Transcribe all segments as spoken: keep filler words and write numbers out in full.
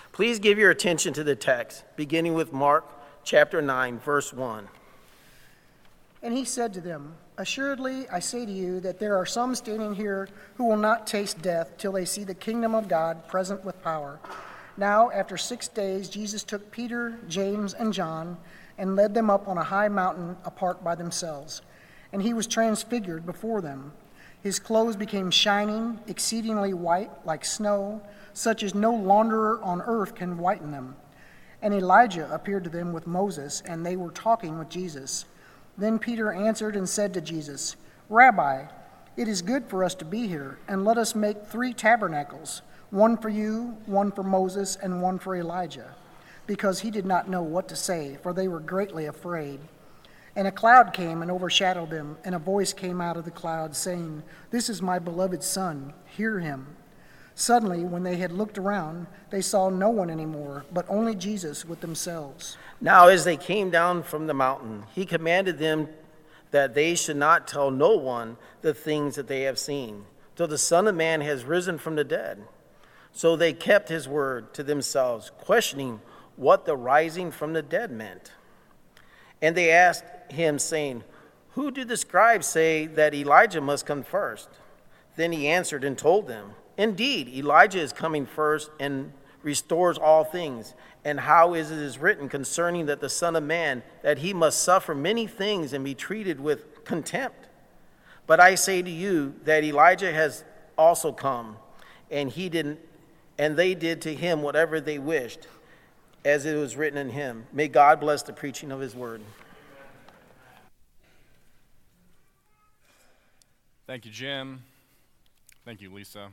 Please give your attention to the text, beginning with Mark chapter nine, verse one. And he said to them, "Assuredly, I say to you that there are some standing here who will not taste death till they see the kingdom of God present with power." Now, after six days, Jesus took Peter, James, and John and led them up on a high mountain apart by themselves. And he was transfigured before them. His clothes became shining, exceedingly white, like snow, such as no launderer on earth can whiten them. And Elijah appeared to them with Moses, and they were talking with Jesus. Then Peter answered and said to Jesus, "Rabbi, it is good for us to be here, and let us make three tabernacles, one for you, one for Moses, and one for Elijah." Because he did not know what to say, for they were greatly afraid. And a cloud came and overshadowed them, and a voice came out of the cloud, saying, "This is my beloved Son, hear him." Suddenly, when they had looked around, they saw no one anymore, but only Jesus with themselves. Now as they came down from the mountain, he commanded them that they should not tell no one the things that they have seen, till the Son of Man has risen from the dead. So they kept his word to themselves, questioning what the rising from the dead meant. And they asked him, saying, "Who do the scribes say that Elijah must come first?" Then he answered and told them, "Indeed, Elijah is coming first and restores all things. And how is it is written concerning that the Son of Man, that he must suffer many things and be treated with contempt? But I say to you that Elijah has also come, and he didn't, and they did to him whatever they wished, as it was written in him." May God bless the preaching of his word. Thank you, Jim. Thank you, Lisa.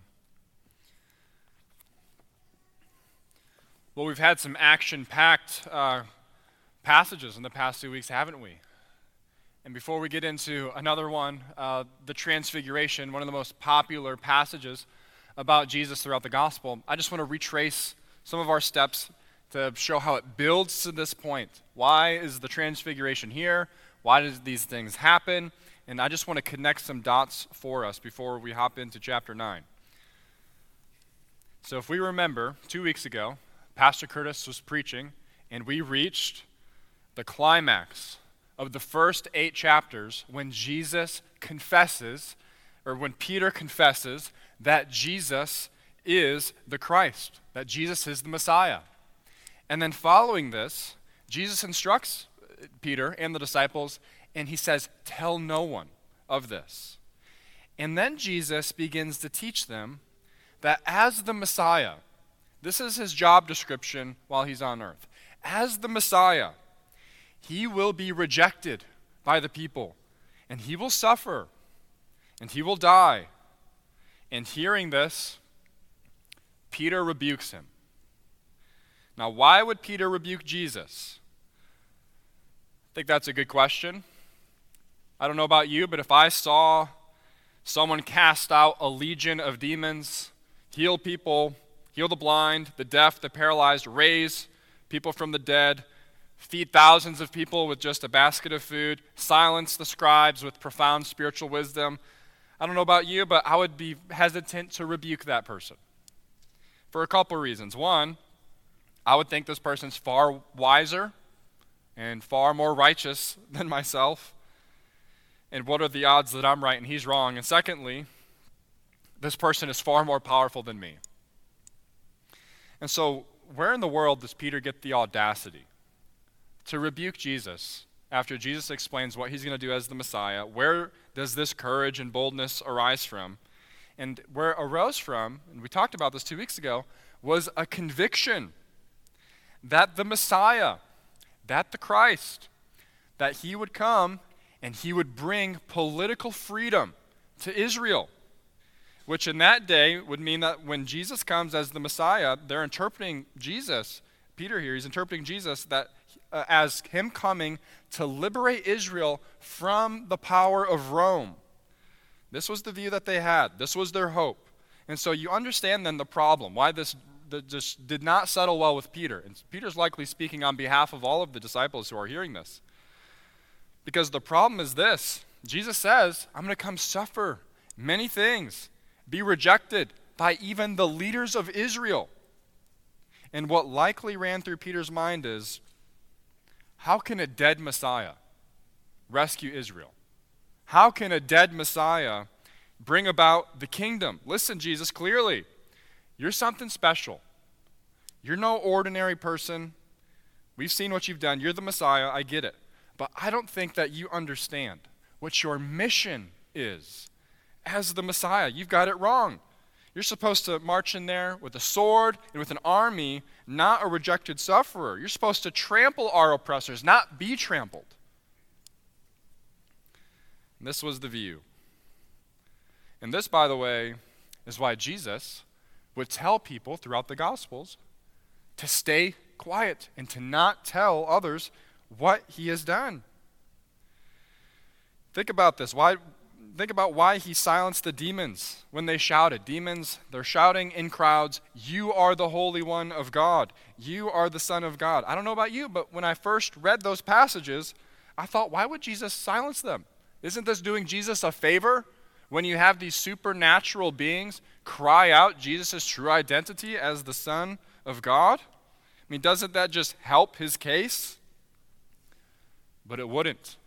Well, we've had some action-packed uh, passages in the past two weeks, haven't we? And before we get into another one, uh, the Transfiguration, one of the most popular passages about Jesus throughout the gospel, I just want to retrace some of our steps to show how it builds to this point. Why is the Transfiguration here? Why do these things happen? And I just want to connect some dots for us before we hop into chapter nine. So if we remember, two weeks ago, Pastor Curtis was preaching, and we reached the climax of the first eight chapters when Jesus confesses, or when Peter confesses, that Jesus is the Christ, that Jesus is the Messiah. And then following this, Jesus instructs Peter and the disciples, and he says, "Tell no one of this." And then Jesus begins to teach them that as the Messiah, this is his job description while he's on earth. As the Messiah, he will be rejected by the people, and he will suffer, and he will die. And hearing this, Peter rebukes him. Now, why would Peter rebuke Jesus? I think that's a good question. I don't know about you, but if I saw someone cast out a legion of demons, heal people, heal the blind, the deaf, the paralyzed, raise people from the dead, feed thousands of people with just a basket of food, silence the scribes with profound spiritual wisdom, I don't know about you, but I would be hesitant to rebuke that person for a couple reasons. One, I would think this person's far wiser and far more righteous than myself. And what are the odds that I'm right and he's wrong? And secondly, this person is far more powerful than me. And so, where in the world does Peter get the audacity to rebuke Jesus after Jesus explains what he's going to do as the Messiah? Where does this courage and boldness arise from? And where it arose from, and we talked about this two weeks ago, was a conviction that the Messiah, that the Christ, that he would come and he would bring political freedom to Israel, which in that day would mean that when Jesus comes as the Messiah, they're interpreting Jesus, Peter here, he's interpreting Jesus that uh, as him coming to liberate Israel from the power of Rome. This was the view that they had. This was their hope. And so you understand then the problem, why this the, just did not settle well with Peter. And Peter's likely speaking on behalf of all of the disciples who are hearing this. Because the problem is this. Jesus says, I'm going to come suffer many things, be rejected by even the leaders of Israel. And what likely ran through Peter's mind is, how can a dead Messiah rescue Israel? How can a dead Messiah bring about the kingdom? Listen, Jesus, clearly, you're something special. You're no ordinary person. We've seen what you've done. You're the Messiah. I get it. But I don't think that you understand what your mission is as the Messiah. You've got it wrong. You're supposed to march in there with a sword and with an army, not a rejected sufferer. You're supposed to trample our oppressors, not be trampled. And this was the view. And this, by the way, is why Jesus would tell people throughout the Gospels to stay quiet and to not tell others what he has done. Think about this. Why? Think about why he silenced the demons when they shouted. Demons, they're shouting in crowds, "You are the Holy One of God. You are the Son of God." I don't know about you, but when I first read those passages, I thought, why would Jesus silence them? Isn't this doing Jesus a favor when you have these supernatural beings cry out Jesus' true identity as the Son of God? I mean, doesn't that just help his case? But it wouldn't.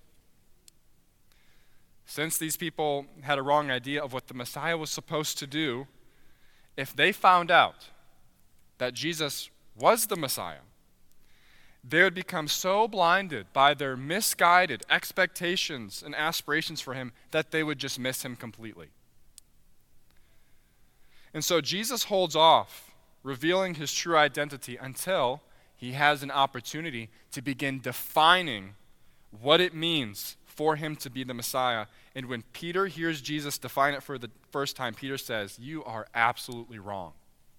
Since these people had a wrong idea of what the Messiah was supposed to do, if they found out that Jesus was the Messiah, they would become so blinded by their misguided expectations and aspirations for him that they would just miss him completely. And so Jesus holds off revealing his true identity until he has an opportunity to begin defining what it means for him to be the Messiah. And when Peter hears Jesus define it for the first time, Peter says, "You are absolutely wrong."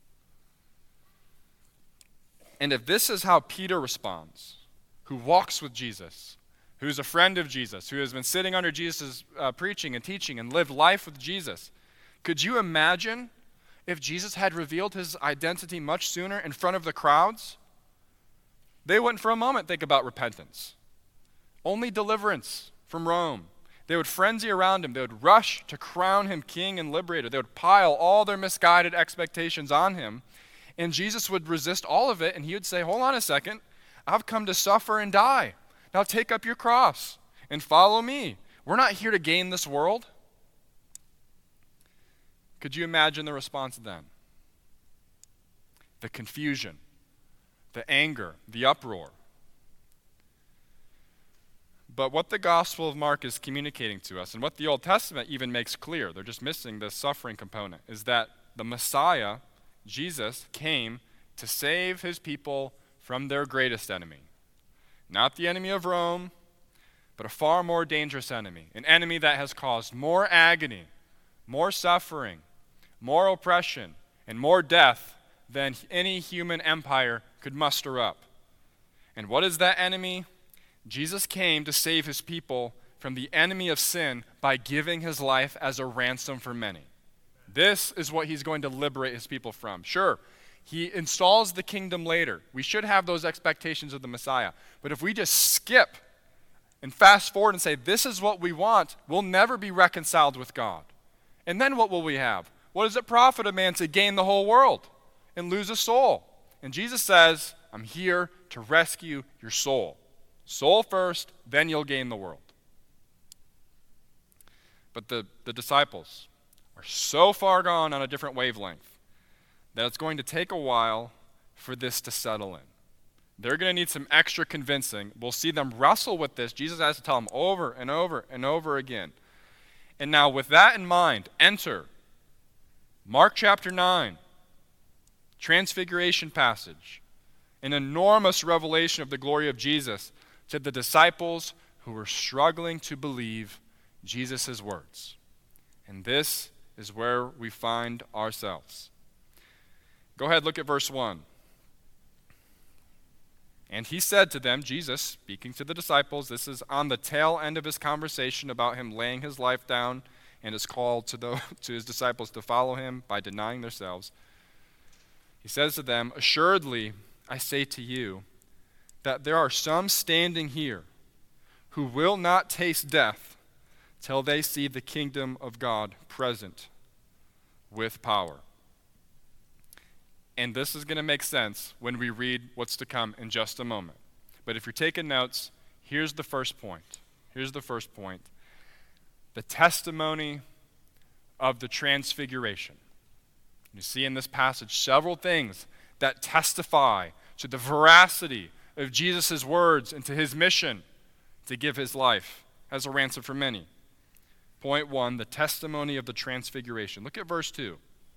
And if this is how Peter responds, who walks with Jesus, who's a friend of Jesus, who has been sitting under Jesus' uh, preaching and teaching and lived life with Jesus, could you imagine if Jesus had revealed his identity much sooner in front of the crowds? They wouldn't for a moment think about repentance. Only deliverance from Rome. They would frenzy around him. They would rush to crown him king and liberator. They would pile all their misguided expectations on him. And Jesus would resist all of it, and he would say, "Hold on a second. I've come to suffer and die. Now take up your cross and follow me. We're not here to gain this world." Could you imagine the response then? The confusion, the anger, the uproar. But what the Gospel of Mark is communicating to us, and what the Old Testament even makes clear, they're just missing the suffering component, is that the Messiah, Jesus, came to save his people from their greatest enemy. Not the enemy of Rome, but a far more dangerous enemy. An enemy that has caused more agony, more suffering, more oppression, and more death than any human empire could muster up. And what is that enemy? Jesus came to save his people from the enemy of sin by giving his life as a ransom for many. This is what he's going to liberate his people from. Sure, he installs the kingdom later. We should have those expectations of the Messiah. But if we just skip and fast forward and say, this is what we want, we'll never be reconciled with God. And then what will we have? What does it profit a man to gain the whole world and lose a soul? And Jesus says, I'm here to rescue your soul. Soul first, then you'll gain the world. But the, the disciples are so far gone on a different wavelength that it's going to take a while for this to settle in. They're going to need some extra convincing. We'll see them wrestle with this. Jesus has to tell them over and over and over again. And now with that in mind, enter Mark chapter nine, Transfiguration passage, an enormous revelation of the glory of Jesus to the disciples who were struggling to believe Jesus' words. And this is where we find ourselves. Go ahead, look at verse one. And he said to them, Jesus speaking to the disciples, this is on the tail end of his conversation about him laying his life down and his call to, the, to his disciples to follow him by denying themselves. He says to them, assuredly, I say to you, that there are some standing here who will not taste death till they see the kingdom of God present with power. And this is going to make sense when we read what's to come in just a moment. But if you're taking notes, here's the first point. Here's the first point. The testimony of the transfiguration. You see in this passage several things that testify to the veracity of Jesus' words and to his mission to give his life as a ransom for many. Point one, the testimony of the transfiguration. Look at verse two.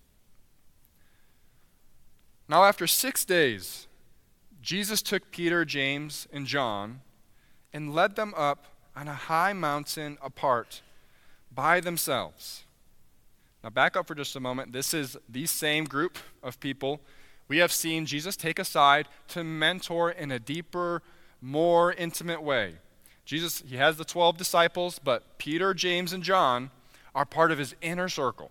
Now after six days, Jesus took Peter, James, and John and led them up on a high mountain apart by themselves. Now back up for just a moment. This is the same group of people we have seen Jesus take aside to mentor in a deeper, more intimate way. Jesus, he has the twelve disciples, but Peter, James, and John are part of his inner circle.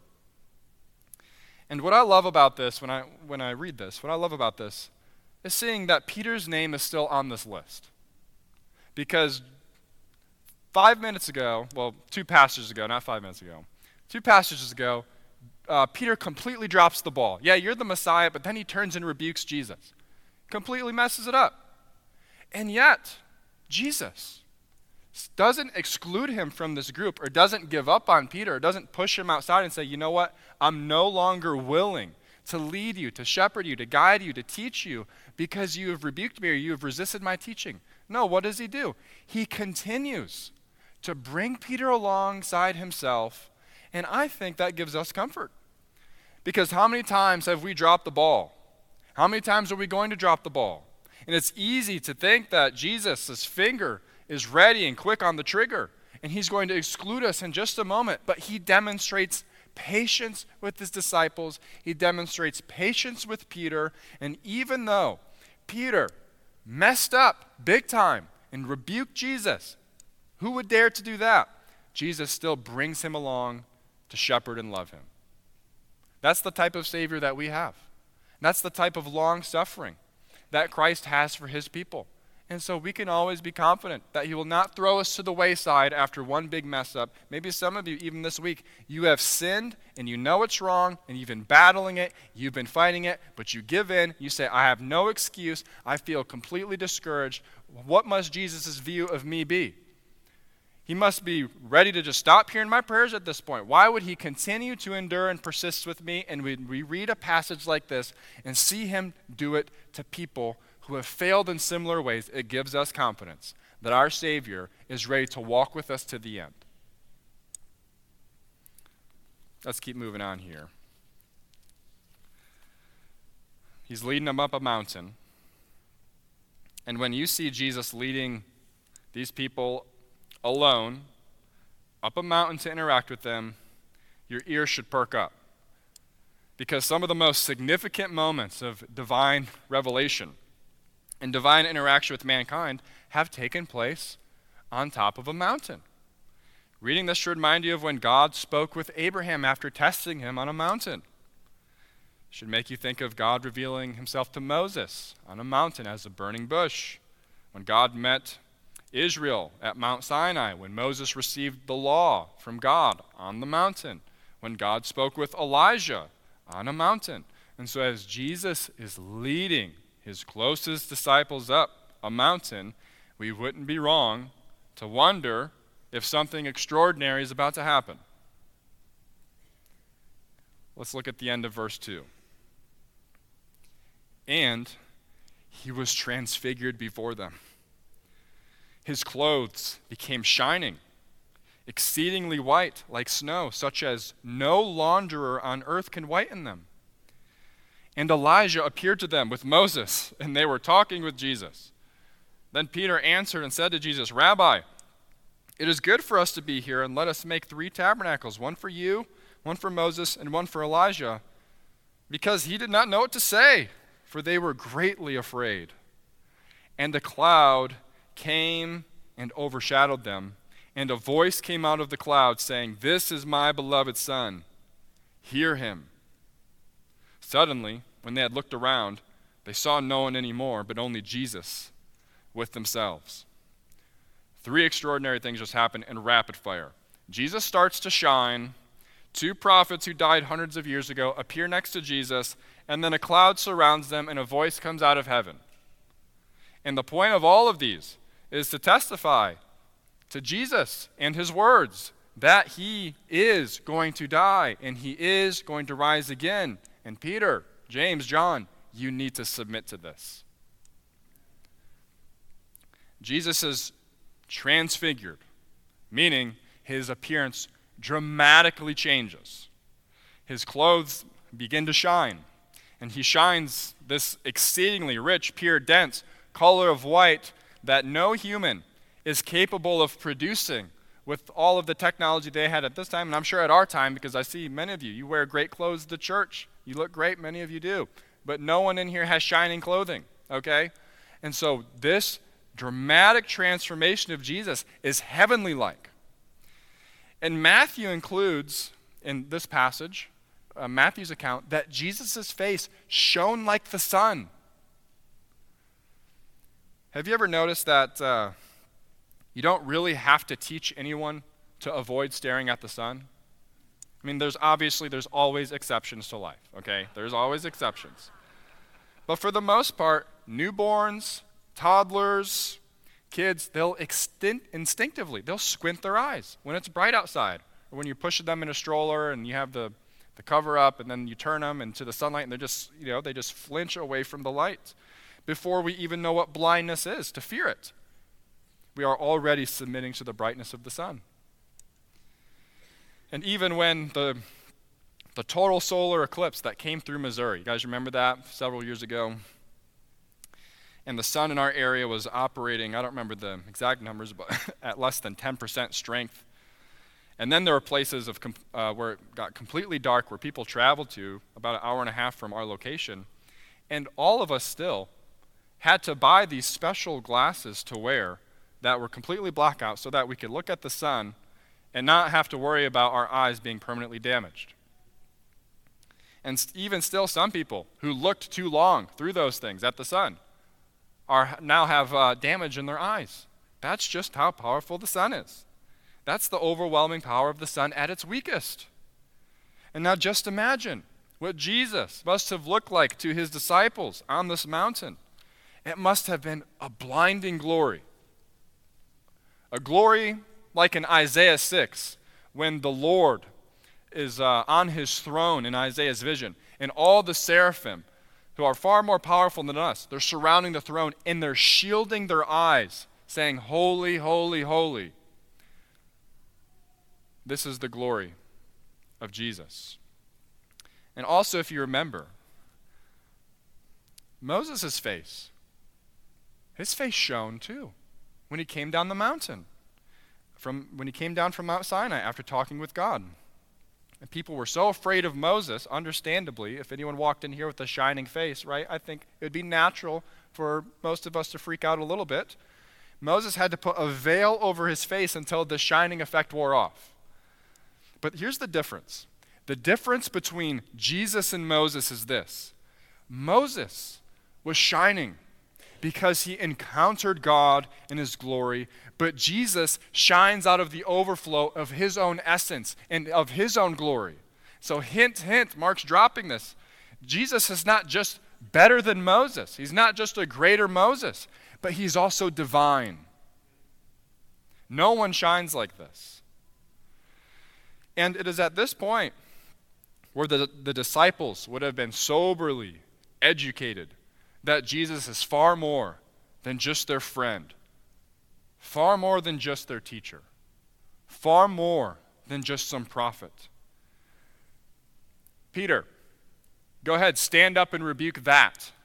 And what I love about this, when I when I read this, what I love about this is seeing that Peter's name is still on this list. Because five minutes ago, well, two passages ago, not five minutes ago, two passages ago, uh, Peter completely drops the ball. Yeah, you're the Messiah, but then he turns and rebukes Jesus. Completely messes it up. And yet, Jesus doesn't exclude him from this group or doesn't give up on Peter or doesn't push him outside and say, you know what, I'm no longer willing to lead you, to shepherd you, to guide you, to teach you because you have rebuked me or you have resisted my teaching. No, what does he do? He continues to bring Peter alongside himself, and I think that gives us comfort. Because how many times have we dropped the ball? How many times are we going to drop the ball? And it's easy to think that Jesus' finger is ready and quick on the trigger, and he's going to exclude us in just a moment, but he demonstrates patience with his disciples. He demonstrates patience with Peter, and even though Peter messed up big time and rebuked Jesus, who would dare to do that? Jesus still brings him along to shepherd and love him. That's the type of Savior that we have. That's the type of long suffering that Christ has for his people. And so we can always be confident that he will not throw us to the wayside after one big mess up. Maybe some of you, even this week, you have sinned and you know it's wrong and you've been battling it, you've been fighting it, but you give in. You say, I have no excuse. I feel completely discouraged. What must Jesus' view of me be? He must be ready to just stop hearing my prayers at this point. Why would he continue to endure and persist with me? And we, we read a passage like this and see him do it to people who have failed in similar ways. It gives us confidence that our Savior is ready to walk with us to the end. Let's keep moving on here. He's leading them up a mountain. And when you see Jesus leading these people alone up a mountain to interact with them, your ears should perk up. Because some of the most significant moments of divine revelation and divine interaction with mankind have taken place on top of a mountain. Reading this should remind you of when God spoke with Abraham after testing him on a mountain. It should make you think of God revealing himself to Moses on a mountain as a burning bush. When God met Israel at Mount Sinai, when Moses received the law from God on the mountain, when God spoke with Elijah on a mountain. And so as Jesus is leading his closest disciples up a mountain, we wouldn't be wrong to wonder if something extraordinary is about to happen. Let's look at the end of verse two. And he was transfigured before them. His clothes became shining, exceedingly white like snow, such as no launderer on earth can whiten them. And Elijah appeared to them with Moses, and they were talking with Jesus. Then Peter answered and said to Jesus, Rabbi, it is good for us to be here, and let us make three tabernacles, one for you, one for Moses, and one for Elijah. Because he did not know what to say, for they were greatly afraid. And a cloud came and overshadowed them, and a voice came out of the cloud saying, This is my beloved Son, hear him. Suddenly, when they had looked around, they saw no one anymore, but only Jesus with themselves. Three extraordinary things just happened in rapid fire. Jesus starts to shine. Two prophets who died hundreds of years ago appear next to Jesus, and then a cloud surrounds them, and a voice comes out of heaven. And the point of all of these is to testify to Jesus and his words that he is going to die, and he is going to rise again. And Peter, James, John, you need to submit to this. Jesus is transfigured, meaning his appearance dramatically changes. His clothes begin to shine, and he shines this exceedingly rich, pure, dense color of white that no human is capable of producing with all of the technology they had at this time, and I'm sure at our time, because I see many of you, you wear great clothes to church. You look great, many of you do. But no one in here has shining clothing, okay? And so this dramatic transformation of Jesus is heavenly-like. And Matthew includes, in this passage, uh, Matthew's account, that Jesus' face shone like the sun. Have you ever noticed that uh, you don't really have to teach anyone to avoid staring at the sun? I mean, there's obviously, there's always exceptions to life, okay? There's always exceptions. But for the most part, newborns, toddlers, kids, they'll extin- instinctively, they'll squint their eyes when it's bright outside, or when you're pushing them in a stroller and you have the, the cover up and then you turn them into the sunlight and they're just, you know, they just flinch away from the light before we even know what blindness is, to fear it. We are already submitting to the brightness of the sun. And even when the the total solar eclipse that came through Missouri, you guys remember that several years ago? And the sun in our area was operating, I don't remember the exact numbers, but at less than ten percent strength. And then there were places of uh, where it got completely dark, where people traveled to about an hour and a half from our location. And all of us still had to buy these special glasses to wear that were completely blackout so that we could look at the sun and not have to worry about our eyes being permanently damaged. And st- even still, some people who looked too long through those things at the sun are now have uh, damage in their eyes. That's just how powerful the sun is. That's the overwhelming power of the sun at its weakest. And now just imagine what Jesus must have looked like to his disciples on this mountain. It must have been a blinding glory. A glory like in Isaiah six, when the Lord is uh, on his throne in Isaiah's vision, and all the seraphim, who are far more powerful than us, they're surrounding the throne, and they're shielding their eyes, saying, "Holy, holy, holy." This is the glory of Jesus. And also, if you remember, Moses' face, his face shone too when he came down the mountain, from when he came down from Mount Sinai after talking with God. And people were so afraid of Moses, understandably. If anyone walked in here with a shining face, right, I think it would be natural for most of us to freak out a little bit. Moses had to put a veil over his face until the shining effect wore off. But here's the difference. The difference between Jesus and Moses is this. Moses was shining because he encountered God in his glory, but Jesus shines out of the overflow of his own essence and of his own glory. So hint, hint, Mark's dropping this. Jesus is not just better than Moses. He's not just a greater Moses, but he's also divine. No one shines like this. And it is at this point where the, the disciples would have been soberly educated that Jesus is far more than just their friend, far more than just their teacher, far more than just some prophet. Peter, go ahead, stand up and rebuke that.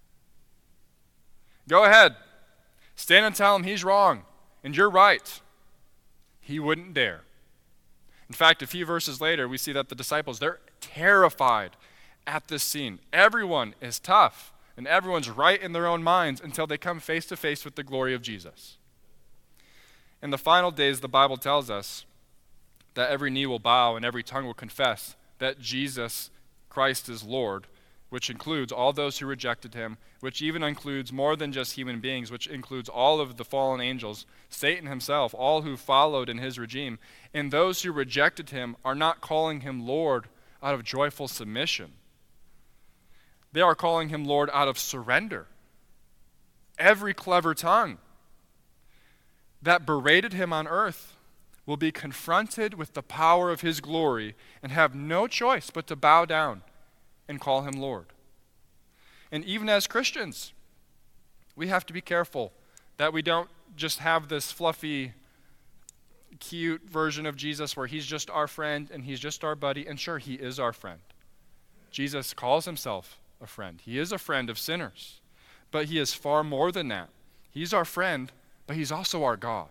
Go ahead, stand and tell him he's wrong and you're right. He wouldn't dare. In fact, a few verses later, we see that the disciples, they're terrified at this scene. Everyone is tough. And everyone's right in their own minds until they come face to face with the glory of Jesus. In the final days, the Bible tells us that every knee will bow and every tongue will confess that Jesus Christ is Lord, which includes all those who rejected him, which even includes more than just human beings, which includes all of the fallen angels, Satan himself, all who followed in his regime. And those who rejected him are not calling him Lord out of joyful submission. They are calling him Lord out of surrender. Every clever tongue that berated him on earth will be confronted with the power of his glory and have no choice but to bow down and call him Lord. And even as Christians, we have to be careful that we don't just have this fluffy, cute version of Jesus where he's just our friend and he's just our buddy. And sure, he is our friend. Jesus calls himself a friend. He is a friend of sinners. But he is far more than that. He's our friend, but he's also our God.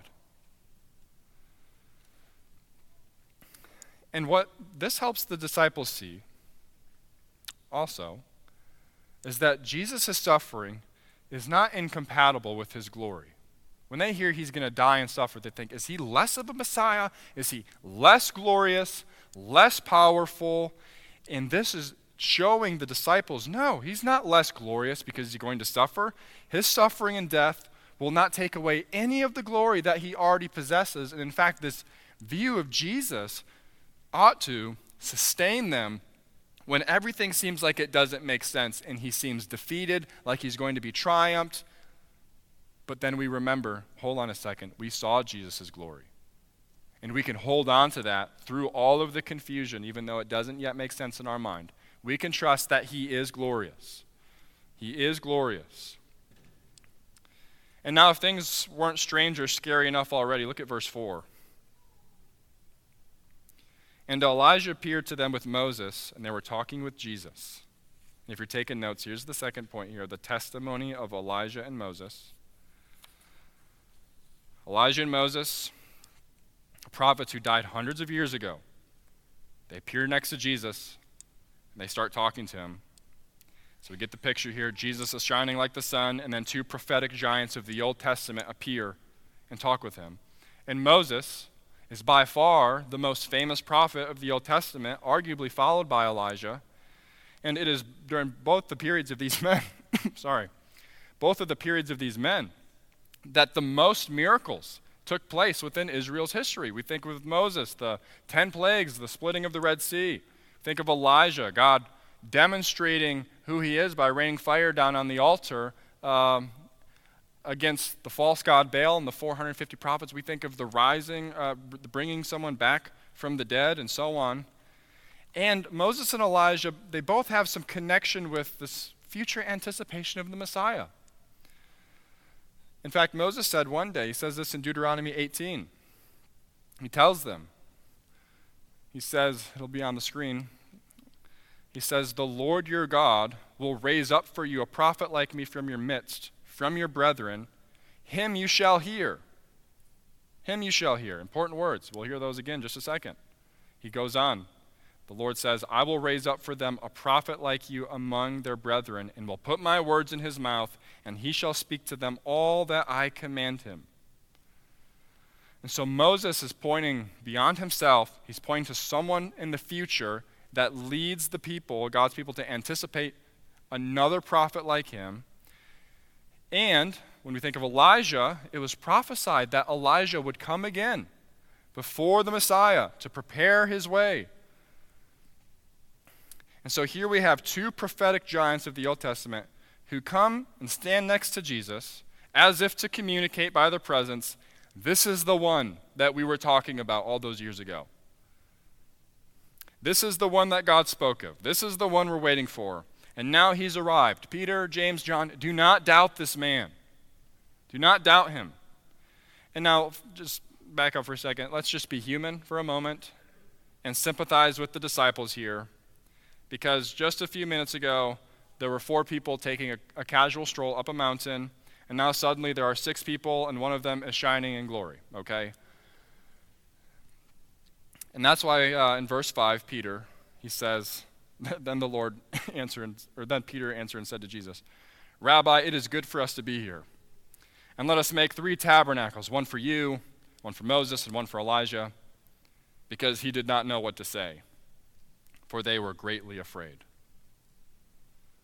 And what this helps the disciples see also is that Jesus' suffering is not incompatible with his glory. When they hear he's going to die and suffer, they think, is he less of a Messiah? Is he less glorious, less powerful? And this is showing the disciples, no, he's not less glorious because he's going to suffer. His suffering and death will not take away any of the glory that he already possesses. And in fact, this view of Jesus ought to sustain them when everything seems like it doesn't make sense and he seems defeated, like he's going to be triumphed. But then we remember, hold on a second, we saw Jesus' glory. And we can hold on to that through all of the confusion, even though it doesn't yet make sense in our mind. We can trust that he is glorious. He is glorious. And now if things weren't strange or scary enough already, look at verse four. And Elijah appeared to them with Moses, and they were talking with Jesus. And if you're taking notes, here's the second point here, the testimony of Elijah and Moses. Elijah and Moses, prophets who died hundreds of years ago, they appear next to Jesus, and they start talking to him. So we get the picture here. Jesus is shining like the sun, and then two prophetic giants of the Old Testament appear and talk with him. And Moses is by far the most famous prophet of the Old Testament, arguably followed by Elijah. And it is during both the periods of these men, sorry, both of the periods of these men, that the most miracles took place within Israel's history. We think with Moses, the ten plagues, the splitting of the Red Sea. Think of Elijah, God demonstrating who he is by raining fire down on the altar um, against the false god Baal and the four hundred fifty prophets. We think of the rising, uh, bringing someone back from the dead and so on. And Moses and Elijah, they both have some connection with this future anticipation of the Messiah. In fact, Moses said one day, he says this in Deuteronomy eighteen. He tells them, he says, it'll be on the screen, he says, the Lord your God will raise up for you a prophet like me from your midst, from your brethren. Him you shall hear. Him you shall hear. Important words. We'll hear those again in just a second. He goes on. The Lord says, I will raise up for them a prophet like you among their brethren, and will put my words in his mouth, and he shall speak to them all that I command him. And so Moses is pointing beyond himself. He's pointing to someone in the future that leads the people, God's people, to anticipate another prophet like him. And when we think of Elijah, it was prophesied that Elijah would come again before the Messiah to prepare his way. And so here we have two prophetic giants of the Old Testament who come and stand next to Jesus as if to communicate by their presence, this is the one that we were talking about all those years ago. This is the one that God spoke of. This is the one we're waiting for. And now he's arrived. Peter, James, John, do not doubt this man. Do not doubt him. And now, just back up for a second. Let's just be human for a moment and sympathize with the disciples here. Because just a few minutes ago, there were four people taking a, a casual stroll up a mountain, and now suddenly there are six people, and one of them is shining in glory, okay? And that's why uh, in verse five, Peter, he says, then the Lord answered, or then Peter answered and said to Jesus, Rabbi, it is good for us to be here. And let us make three tabernacles, one for you, one for Moses, and one for Elijah, because he did not know what to say, for they were greatly afraid.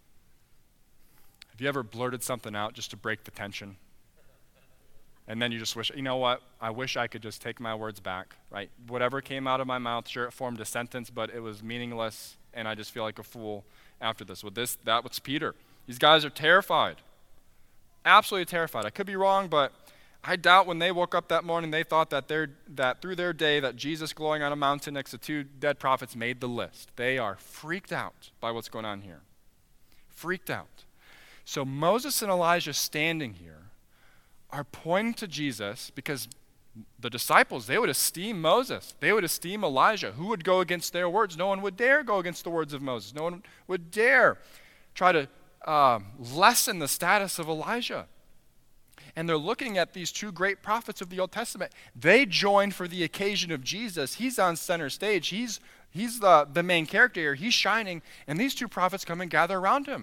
Have you ever blurted something out just to break the tension? And then you just wish, you know what, I wish I could just take my words back, right? Whatever came out of my mouth, sure, it formed a sentence, but it was meaningless, and I just feel like a fool after this. Well, this, that was Peter. These guys are terrified, absolutely terrified. I could be wrong, but I doubt when they woke up that morning, they thought that, that through their day, that Jesus glowing on a mountain next to two dead prophets made the list. They are freaked out by what's going on here. Freaked out. So Moses and Elijah standing here are pointing to Jesus because the disciples, they would esteem Moses. They would esteem Elijah. Who would go against their words? No one would dare go against the words of Moses. No one would dare try to uh, lessen the status of Elijah. And they're looking at these two great prophets of the Old Testament. They joined for the occasion of Jesus. He's on center stage. He's, he's the, the main character here. He's shining. And these two prophets come and gather around him.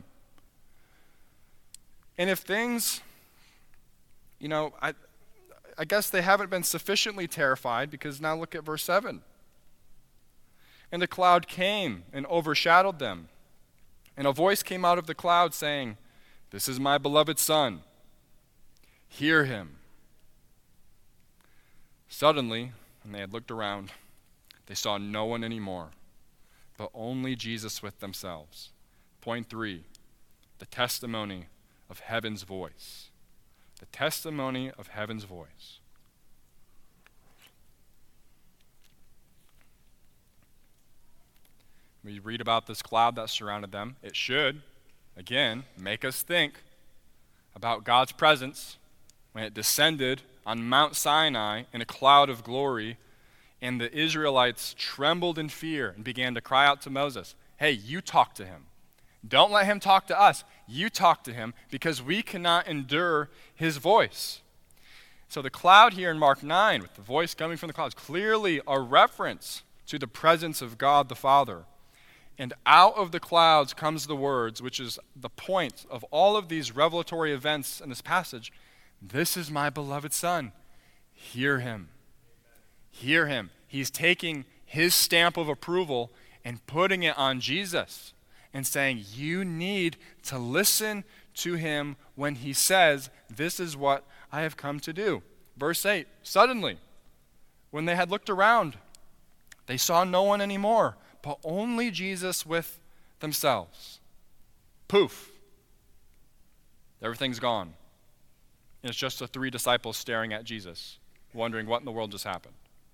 And if things... You know, I, I guess they haven't been sufficiently terrified because now look at verse seven. And the cloud came and overshadowed them. And a voice came out of the cloud saying, "This is my beloved Son. Hear him." Suddenly, when they had looked around, they saw no one anymore, but only Jesus with themselves. Point three, the testimony of heaven's voice. The testimony of heaven's voice. We read about this cloud that surrounded them. It should, again, make us think about God's presence when it descended on Mount Sinai in a cloud of glory, and the Israelites trembled in fear and began to cry out to Moses, "Hey, you talk to him. Don't let him talk to us. You talk to him because we cannot endure his voice." So the cloud here in Mark nine, with the voice coming from the clouds, clearly a reference to the presence of God the Father. And out of the clouds comes the words, which is the point of all of these revelatory events in this passage. "This is my beloved Son. Hear him." Hear him. He's taking his stamp of approval and putting it on Jesus. And saying, you need to listen to him when he says, "This is what I have come to do." Verse eight, suddenly, when they had looked around, they saw no one anymore, but only Jesus with themselves. Poof. Everything's gone. And it's just the three disciples staring at Jesus, wondering what in the world just happened.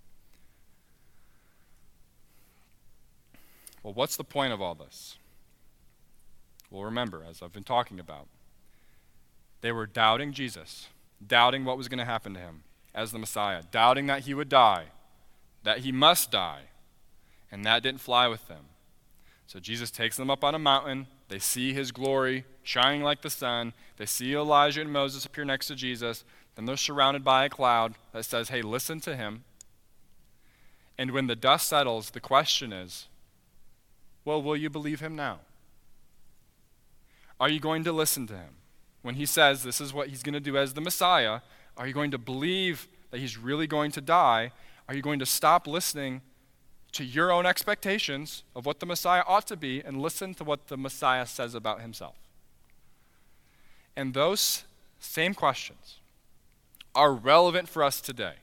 Well, what's the point of all this? Well, remember, as I've been talking about, they were doubting Jesus, doubting what was going to happen to him as the Messiah, doubting that he would die, that he must die, and that didn't fly with them. So Jesus takes them up on a mountain. They see his glory shining like the sun. They see Elijah and Moses appear next to Jesus. Then they're surrounded by a cloud that says, "Hey, listen to him." And when the dust settles, the question is, well, will you believe him now? Are you going to listen to him? When he says this is what he's going to do as the Messiah, are you going to believe that he's really going to die? Are you going to stop listening to your own expectations of what the Messiah ought to be and listen to what the Messiah says about himself? And those same questions are relevant for us today.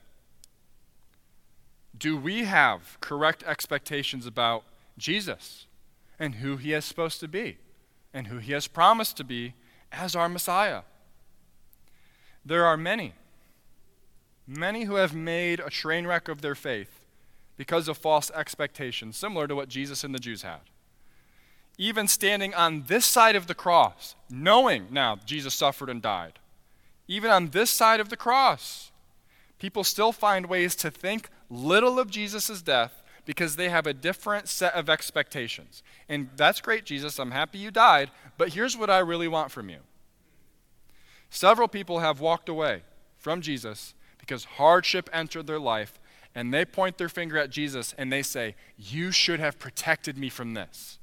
Do we have correct expectations about Jesus and who he is supposed to be and who he has promised to be as our Messiah? There are many, many who have made a train wreck of their faith because of false expectations, similar to what Jesus and the Jews had. Even standing on this side of the cross, knowing now Jesus suffered and died, even on this side of the cross, people still find ways to think little of Jesus' death because they have a different set of expectations. And that's great, Jesus, I'm happy you died, but here's what I really want from you. Several people have walked away from Jesus because hardship entered their life, and they point their finger at Jesus and they say, you should have protected me from this.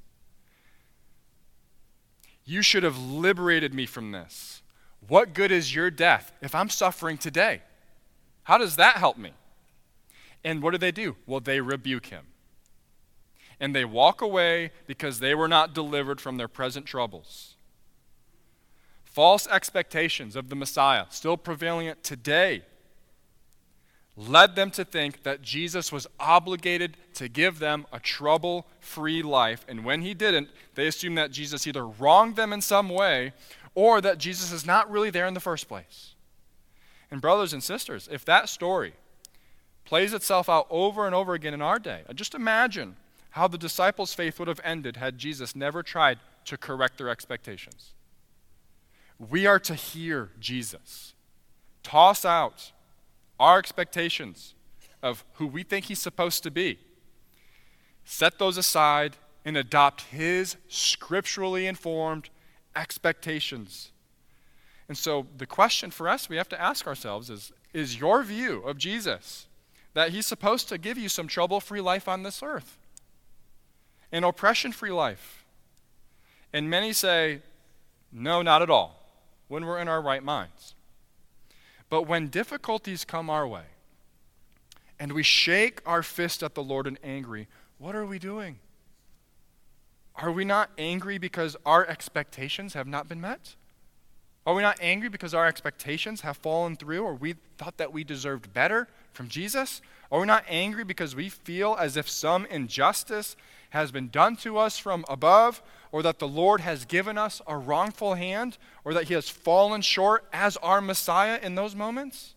You should have liberated me from this. What good is your death if I'm suffering today? How does that help me? And what do they do? Well, they rebuke him. And they walk away because they were not delivered from their present troubles. false expectations of the Messiah, still prevalent today, led them to think that Jesus was obligated to give them a trouble-free life. And when he didn't, they assumed that Jesus either wronged them in some way or that Jesus is not really there in the first place. And brothers and sisters, if that story plays itself out over and over again in our day, just imagine how the disciples' faith would have ended had Jesus never tried to correct their expectations. We are to hear Jesus toss out our expectations of who we think he's supposed to be, set those aside, and adopt his scripturally informed expectations. And so the question for us we have to ask ourselves is, is your view of Jesus that he's supposed to give you some trouble-free life on this earth, an oppression-free life? And many say, no, not at all, when we're in our right minds. But when difficulties come our way and we shake our fist at the Lord in angry, what are we doing? Are we not angry because our expectations have not been met? Are we not angry because our expectations have fallen through, or we thought that we deserved better from Jesus? Are we not angry because we feel as if some injustice has been done to us from above, or that the Lord has given us a wrongful hand, or that he has fallen short as our Messiah in those moments?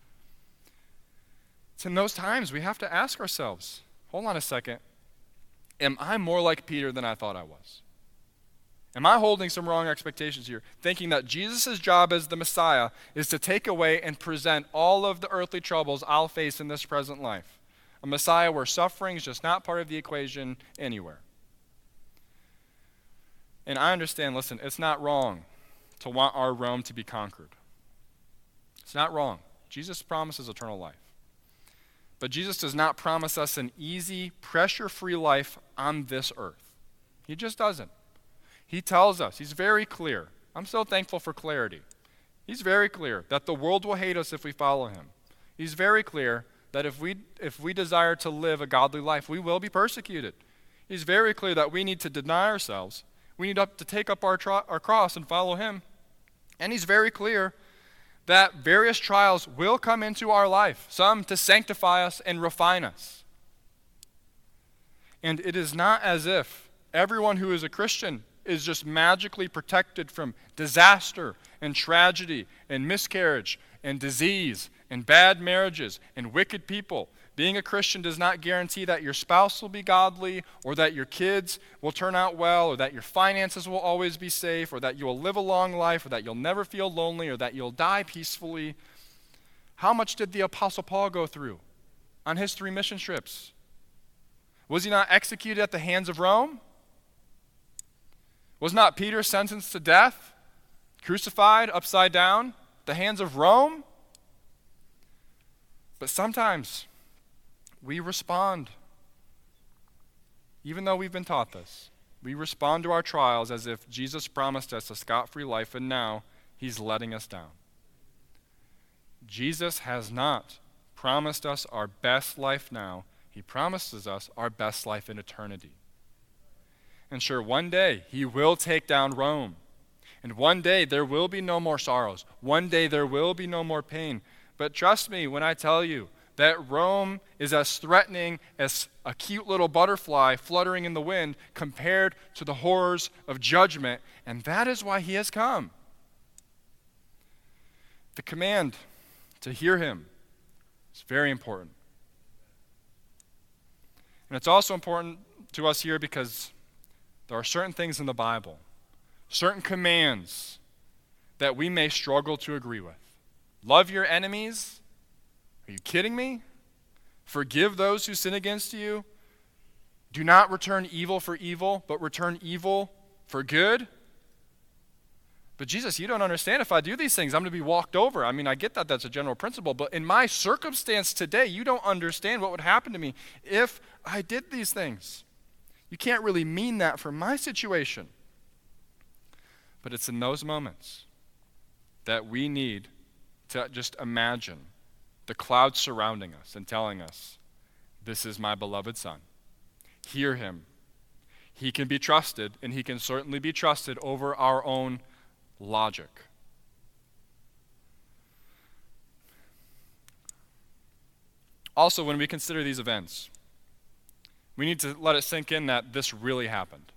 It's in those times we have to ask ourselves, hold on a second, am I more like Peter than I thought I was? Am I holding some wrong expectations here, thinking that Jesus' job as the Messiah is to take away and present all of the earthly troubles I'll face in this present life? A Messiah where suffering is just not part of the equation anywhere. And I understand, listen, it's not wrong to want our Rome to be conquered. It's not wrong. Jesus promises eternal life. But Jesus does not promise us an easy, pressure-free life on this earth. He just doesn't. He tells us, he's very clear. I'm so thankful for clarity. He's very clear that the world will hate us if we follow him. He's very clear that if we if we desire to live a godly life, we will be persecuted. He's very clear that we need to deny ourselves. We need to take up our, tro- our cross and follow him. And he's very clear that various trials will come into our life, some to sanctify us and refine us. And it is not as if everyone who is a Christian is just magically protected from disaster and tragedy and miscarriage and disease and bad marriages and wicked people. Being a Christian does not guarantee that your spouse will be godly, or that your kids will turn out well, or that your finances will always be safe, or that you will live a long life, or that you'll never feel lonely, or that you'll die peacefully. How much did the Apostle Paul go through on his three mission trips? Was he not executed at the hands of Rome? Was not Peter sentenced to death, crucified upside down, at the hands of Rome? But sometimes we respond, even though we've been taught this. We respond to our trials as if Jesus promised us a scot-free life, and now he's letting us down. Jesus has not promised us our best life now. He promises us our best life in eternity. And sure, one day he will take down Rome. And one day there will be no more sorrows. One day there will be no more pain. But trust me when I tell you that Rome is as threatening as a cute little butterfly fluttering in the wind compared to the horrors of judgment. And that is why he has come. The command to hear him is very important. And it's also important to us here because there are certain things in the Bible, certain commands that we may struggle to agree with. Love your enemies? Are you kidding me? Forgive those who sin against you? Do not return evil for evil, but return evil for good? But Jesus, you don't understand. If I do these things, I'm going to be walked over. I mean, I get that that's a general principle, but in my circumstance today, you don't understand what would happen to me if I did these things. You can't really mean that for my situation. But it's in those moments that we need to just imagine the clouds surrounding us and telling us, this is my beloved Son. Hear him. He can be trusted, and he can certainly be trusted over our own logic. Also, when we consider these events, we need to let it sink in that this really happened.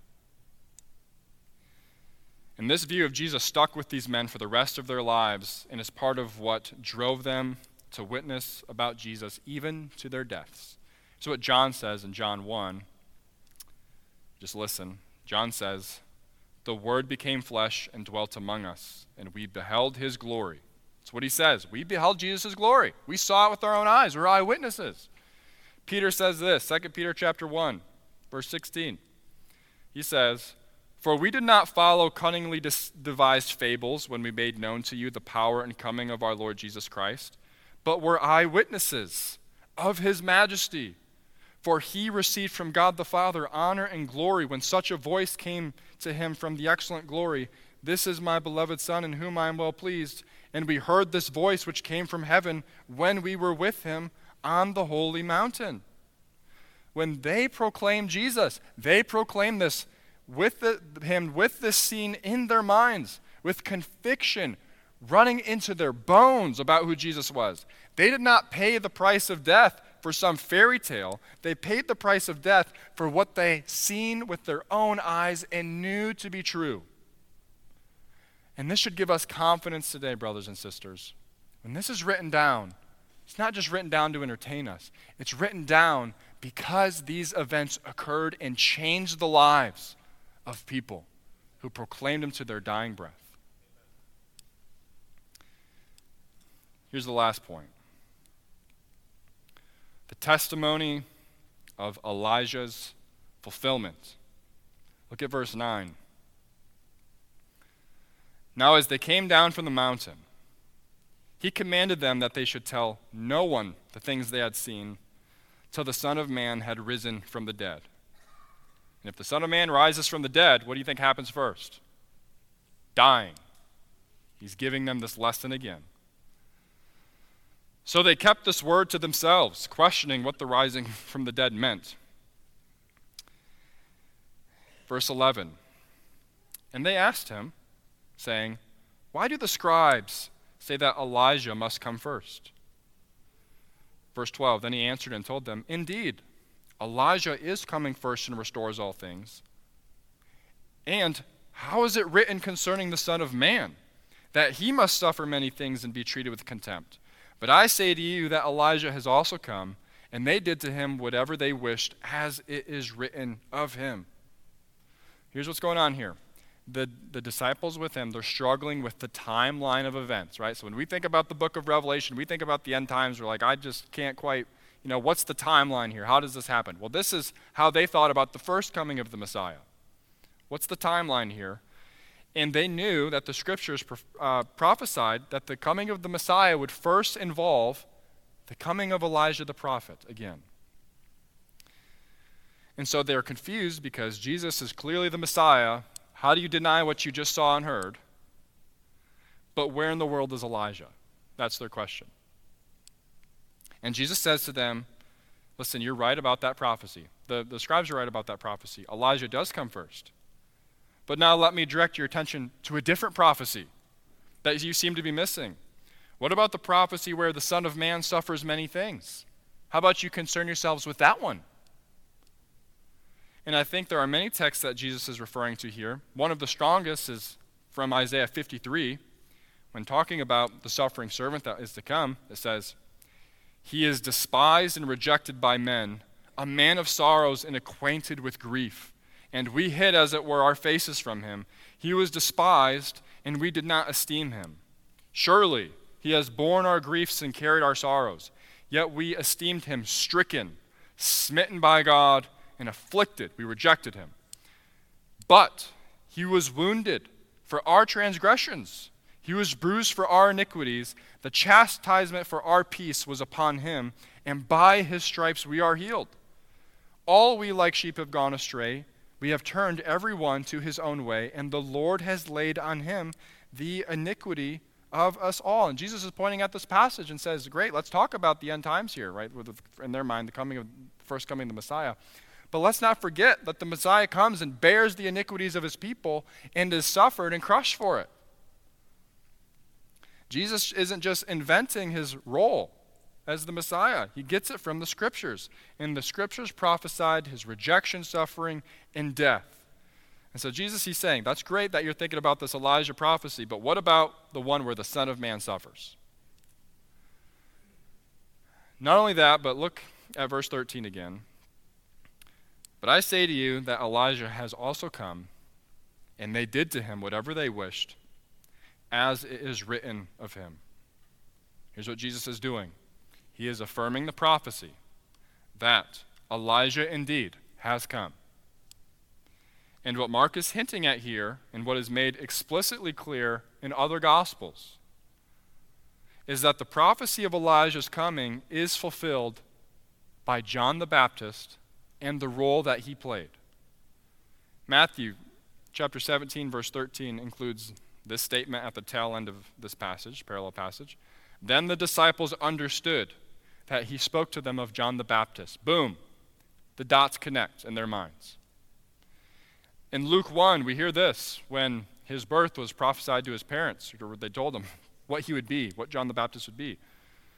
And this view of Jesus stuck with these men for the rest of their lives and is part of what drove them to witness about Jesus even to their deaths. So what John says in John one, just listen. John says, "The Word became flesh and dwelt among us, and we beheld his glory." That's what he says. We beheld Jesus' glory. We saw it with our own eyes. We're eyewitnesses. Peter says this, Second Peter chapter one, verse sixteen. He says, "For we did not follow cunningly devised fables when we made known to you the power and coming of our Lord Jesus Christ, but were eyewitnesses of his majesty. For he received from God the Father honor and glory when such a voice came to him from the excellent glory, 'This is my beloved Son in whom I am well pleased.' And we heard this voice which came from heaven when we were with him on the holy mountain." When they proclaimed Jesus, they proclaimed this with the, him with this scene in their minds, with conviction running into their bones about who Jesus was. They did not pay the price of death for some fairy tale. They paid the price of death for what they seen with their own eyes and knew to be true. And this should give us confidence today, brothers and sisters. When this is written down, it's not just written down to entertain us. It's written down because these events occurred and changed the lives of people who proclaimed him to their dying breath. Here's the last point. The testimony of Elijah's fulfillment. Look at verse nine. "Now as they came down from the mountain, he commanded them that they should tell no one the things they had seen till the Son of Man had risen from the dead. And if the Son of Man rises from the dead, what do you think happens first? Dying." He's giving them this lesson again. "So they kept this word to themselves, questioning what the rising from the dead meant." Verse eleven. "And they asked him, saying, 'Why do the scribes say that Elijah must come first?' Verse twelve. Then he answered and told them, 'Indeed, Elijah is coming first and restores all things. And how is it written concerning the Son of Man, that he must suffer many things and be treated with contempt? But I say to you that Elijah has also come, and they did to him whatever they wished, as it is written of him.'" Here's what's going on here. The, the disciples with him, they're struggling with the timeline of events, right? So when we think about the book of Revelation, we think about the end times, we're like, I just can't quite, you know, what's the timeline here? How does this happen? Well, this is how they thought about the first coming of the Messiah. What's the timeline here? And they knew that the scriptures uh, prophesied that the coming of the Messiah would first involve the coming of Elijah the prophet again. And so they're confused because Jesus is clearly the Messiah. How do you deny what you just saw and heard? But where in the world is Elijah? That's their question. And Jesus says to them, listen, you're right about that prophecy. The, the scribes are right about that prophecy. Elijah does come first. But now let me direct your attention to a different prophecy that you seem to be missing. What about the prophecy where the Son of Man suffers many things? How about you concern yourselves with that one? And I think there are many texts that Jesus is referring to here. One of the strongest is from Isaiah fifty-three, when talking about the suffering servant that is to come. It says, "He is despised and rejected by men, a man of sorrows and acquainted with grief. And we hid, as it were, our faces from him. He was despised, and we did not esteem him. Surely he has borne our griefs and carried our sorrows. Yet we esteemed him stricken, smitten by God, and afflicted. We rejected him. But he was wounded for our transgressions. He was bruised for our iniquities. The chastisement for our peace was upon him, and by his stripes we are healed. All we like sheep have gone astray. We have turned every one to his own way, and the Lord has laid on him the iniquity of us all." And Jesus is pointing at this passage and says, great, let's talk about the end times here, right? With, in their mind, the coming of first coming of the Messiah. But let's not forget that the Messiah comes and bears the iniquities of his people and is suffered and crushed for it. Jesus isn't just inventing his role. as the Messiah. He gets it from the Scriptures. And the Scriptures prophesied his rejection, suffering, and death. And so Jesus, he's saying, that's great that you're thinking about this Elijah prophecy, but what about the one where the Son of Man suffers? Not only that, but look at verse thirteen again. But I say to you that Elijah has also come, and they did to him whatever they wished, as it is written of him. Here's what Jesus is doing. He is affirming the prophecy that Elijah indeed has come. And what Mark is hinting at here, and what is made explicitly clear in other Gospels, is that the prophecy of Elijah's coming is fulfilled by John the Baptist and the role that he played. Matthew chapter seventeen, verse thirteen includes this statement at the tail end of this passage, parallel passage. Then the disciples understood that he spoke to them of John the Baptist. Boom, the dots connect in their minds. In Luke one, we hear this when his birth was prophesied to his parents. They told him what he would be, what John the Baptist would be.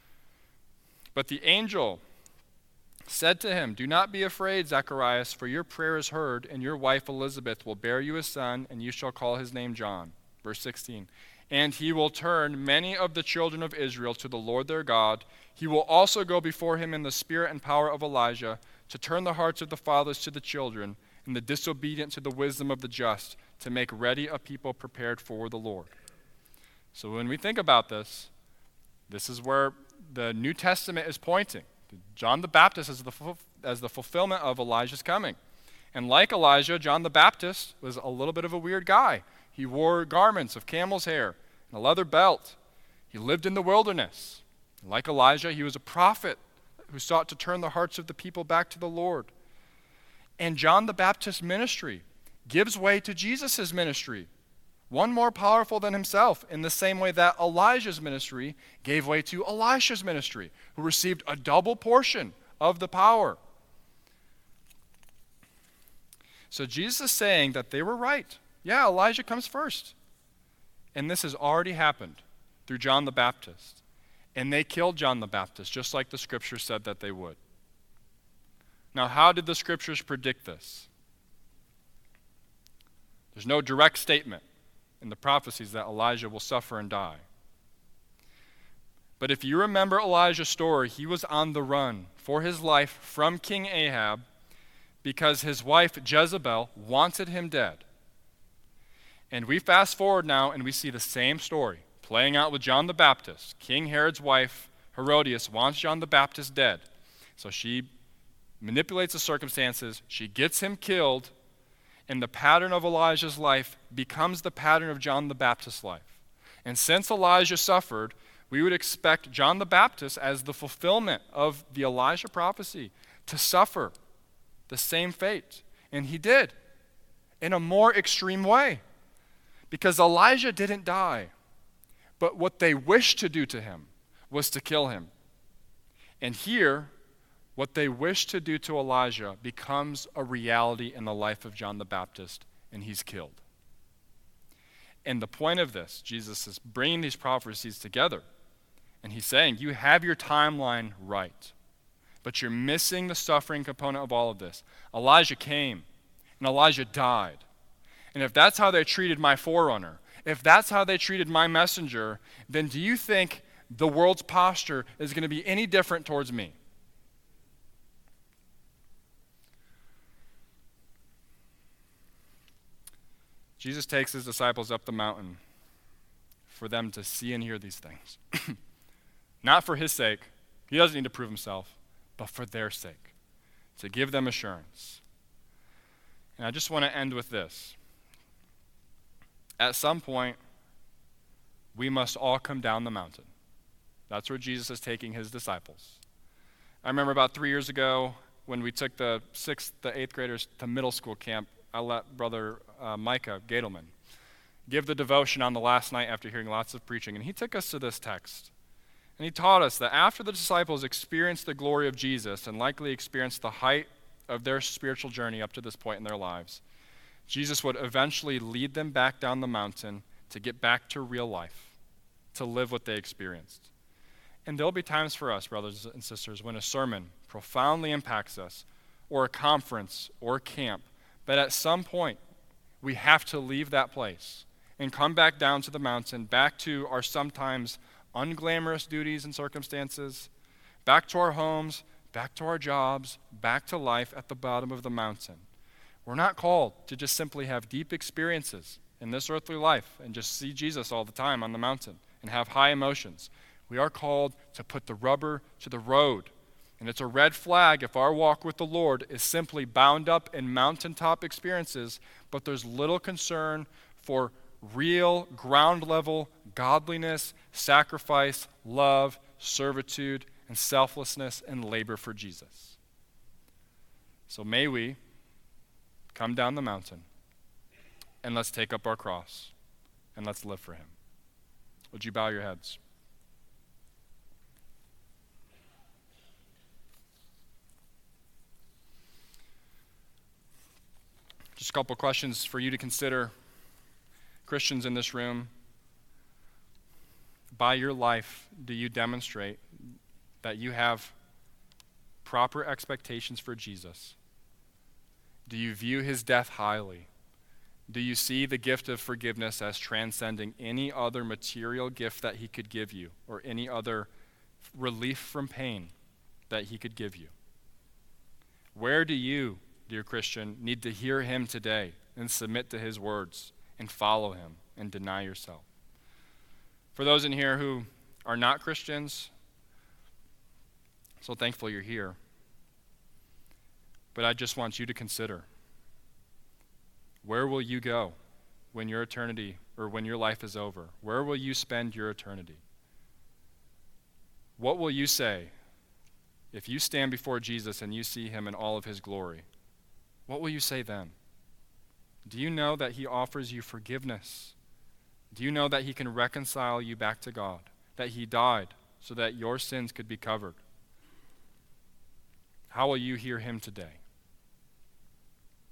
But the angel said to him, "Do not be afraid, Zacharias, for your prayer is heard, and your wife Elizabeth will bear you a son, and you shall call his name John." Verse sixteen. And he will turn many of the children of Israel to the Lord their God. He will also go before him in the spirit and power of Elijah to turn the hearts of the fathers to the children and the disobedient to the wisdom of the just, to make ready a people prepared for the Lord. So when we think about this, this is where the New Testament is pointing. John the Baptist as the, as the fulfillment of Elijah's coming. And like Elijah, John the Baptist was a little bit of a weird guy. He wore garments of camel's hair and a leather belt. He lived in the wilderness. Like Elijah, he was a prophet who sought to turn the hearts of the people back to the Lord. And John the Baptist's ministry gives way to Jesus' ministry, one more powerful than himself, in the same way that Elijah's ministry gave way to Elisha's ministry, who received a double portion of the power. So Jesus is saying that they were right. Yeah, Elijah comes first. And this has already happened through John the Baptist. And they killed John the Baptist, just like the Scripture said that they would. Now, how did the Scriptures predict this? There's no direct statement in the prophecies that Elijah will suffer and die. But if you remember Elijah's story, he was on the run for his life from King Ahab because his wife Jezebel wanted him dead. And we fast forward now and we see the same story playing out with John the Baptist. King Herod's wife, Herodias, wants John the Baptist dead. So she manipulates the circumstances, she gets him killed, and the pattern of Elijah's life becomes the pattern of John the Baptist's life. And since Elijah suffered, we would expect John the Baptist, as the fulfillment of the Elijah prophecy, to suffer the same fate. And he did, in a more extreme way. Because Elijah didn't die, but what they wished to do to him was to kill him. And here, what they wish to do to Elijah becomes a reality in the life of John the Baptist, and he's killed. And the point of this, Jesus is bringing these prophecies together, and he's saying, you have your timeline right, but you're missing the suffering component of all of this. Elijah came, and Elijah died. And if that's how they treated my forerunner, if that's how they treated my messenger, then do you think the world's posture is going to be any different towards me? Jesus takes his disciples up the mountain for them to see and hear these things. Not for his sake, he doesn't need to prove himself, but for their sake, to give them assurance. And I just want to end with this. At some point, we must all come down the mountain. That's where Jesus is taking his disciples. I remember about three years ago when we took the sixth, the eighth graders to middle school camp, I let Brother uh, Micah Gadelman give the devotion on the last night after hearing lots of preaching, and he took us to this text. And he taught us that after the disciples experienced the glory of Jesus and likely experienced the height of their spiritual journey up to this point in their lives, Jesus would eventually lead them back down the mountain to get back to real life, to live what they experienced. And there'll be times for us, brothers and sisters, when a sermon profoundly impacts us, or a conference, or camp, but at some point, we have to leave that place and come back down to the mountain, back to our sometimes unglamorous duties and circumstances, back to our homes, back to our jobs, back to life at the bottom of the mountain. We're not called to just simply have deep experiences in this earthly life and just see Jesus all the time on the mountain and have high emotions. We are called to put the rubber to the road. And it's a red flag if our walk with the Lord is simply bound up in mountaintop experiences, but there's little concern for real ground level godliness, sacrifice, love, servitude, and selflessness and labor for Jesus. So may we come down the mountain and let's take up our cross and let's live for him. Would you bow your heads? Just a couple questions for you to consider. Christians in this room, by your life, do you demonstrate that you have proper expectations for Jesus? Do you view his death highly? Do you see the gift of forgiveness as transcending any other material gift that he could give you, or any other relief from pain that he could give you? Where do you, dear Christian, need to hear him today and submit to his words and follow him and deny yourself? For those in here who are not Christians, so thankful you're here. But I just want you to consider, where will you go when your eternity, or when your life is over? Where will you spend your eternity? What will you say if you stand before Jesus and you see him in all of his glory? What will you say then? Do you know that he offers you forgiveness? Do you know that he can reconcile you back to God? That he died so that your sins could be covered? How will you hear him today?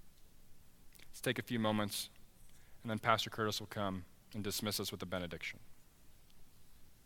Let's take a few moments, and then Pastor Curtis will come and dismiss us with a benediction.